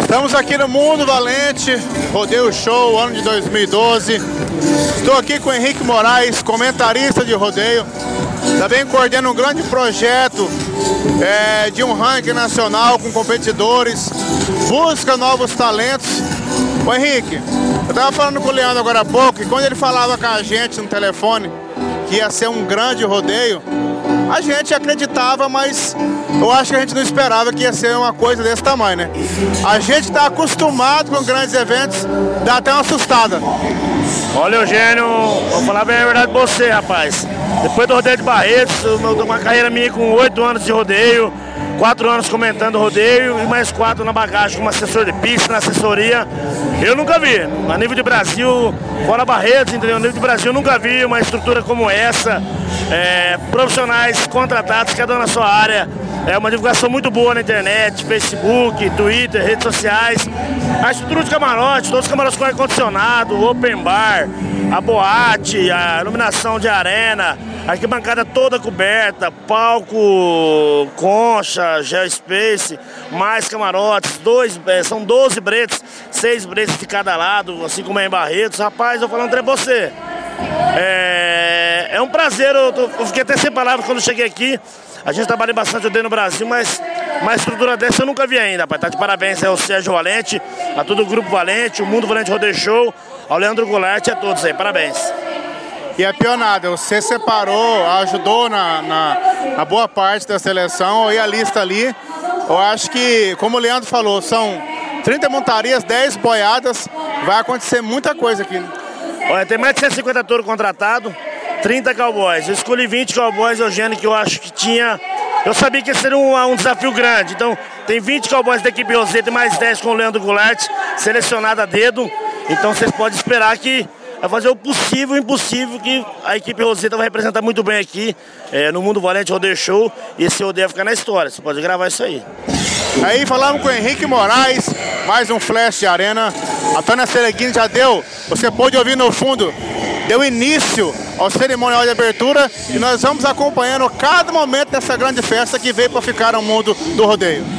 Estamos aqui no Mundo Valente, Rodeio Show, ano de 2012. Estou aqui com o Henrique Moraes, comentarista de rodeio. Também coordena um grande projeto de um ranking nacional com competidores, busca novos talentos. Ô Henrique, eu estava falando com o Leandro agora há pouco, e quando ele falava com a gente no telefone que ia ser um grande rodeio, a gente acreditava, mas eu acho que a gente não esperava que ia ser uma coisa desse tamanho, né? A gente está acostumado com grandes eventos, dá até uma assustada. Olha, Eugênio, vou falar bem a verdade pra você, rapaz. Depois do rodeio de Barretos, eu dou uma carreira minha com 8 anos de rodeio, 4 anos comentando rodeio e mais 4 na bagagem como assessor de pista, na assessoria. Eu nunca vi, a nível de Brasil, fora Barretos, entendeu? A nível de Brasil eu nunca vi uma estrutura como essa, profissionais contratados, cada um na sua área. É uma divulgação muito boa na internet, Facebook, Twitter, redes sociais. A estrutura de camarote, todos os camarotes com ar-condicionado, open bar, a boate, a iluminação de arena, a arquibancada toda coberta, palco, concha, geospace, mais camarotes, são 12 bretes, 6 bretes de cada lado, assim como é em Barretos. Rapaz, eu falando pra você, é um prazer, eu fiquei até sem palavras quando cheguei aqui. A gente trabalha bastante rodeio no Brasil, mas uma estrutura dessa eu nunca vi ainda, rapaz. Tá de parabéns ao Sérgio Valente, a todo o Grupo Valente, o Mundo Valente Rodeio Show, ao Leandro Goulart e a todos aí, parabéns. E a pionada, você separou, ajudou na boa parte da seleção, e a lista ali, eu acho que, como o Leandro falou, são 30 montarias, 10 boiadas, vai acontecer muita coisa aqui, né? Olha, tem mais de 150 touros contratados, 30 cowboys. Eu escolhi 20 cowboys, Eugênio, que eu acho que tinha... Eu sabia que esse seria um desafio grande. Então, tem 20 cowboys da equipe Roseta e mais 10 com o Leandro Goulart, selecionado a dedo. Então, vocês podem esperar que vai fazer o possível e o impossível, que a equipe Roseta vai representar muito bem aqui no Mundo Valente Rodeio Show. E esse rodeio vai ficar na história. Você pode gravar isso aí. Aí falamos com o Henrique Moraes, mais um flash de arena. A Tânia Sereguini já deu, você pôde ouvir no fundo, deu início ao cerimonial de abertura, e nós vamos acompanhando cada momento dessa grande festa que veio para ficar no mundo do rodeio.